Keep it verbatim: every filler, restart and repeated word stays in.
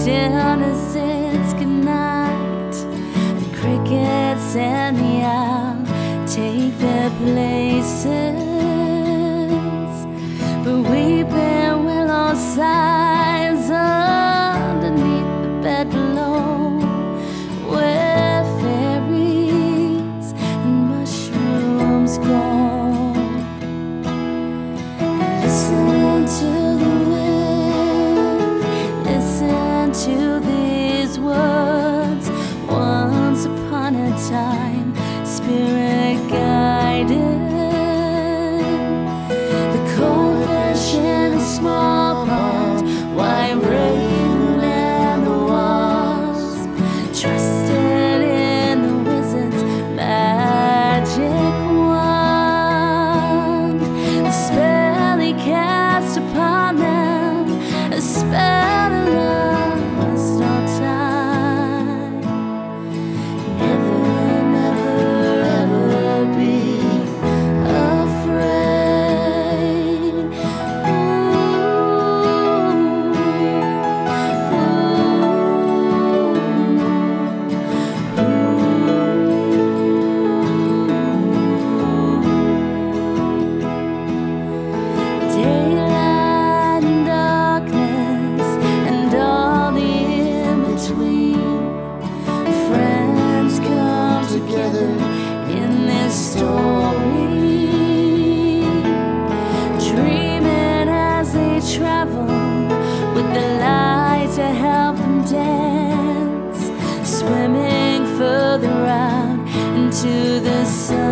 as it's goodnight. The crickets and the owl take their places, but we bear willow sighs underneath the bed below, where fairies and mushrooms grow. Listen to the wind, listen to these words. Once upon a time, spirit guided the cold fish in a small pond, white rain and the wasp trusted in the wizard's magic wand. The spell he cast upon them, a spell to last all time. Never, never, ever be afraid. Daylight and darkness and all the in-between. Friends come together in this story, dreaming as they travel with the light to help them dance, swimming further out into the sun.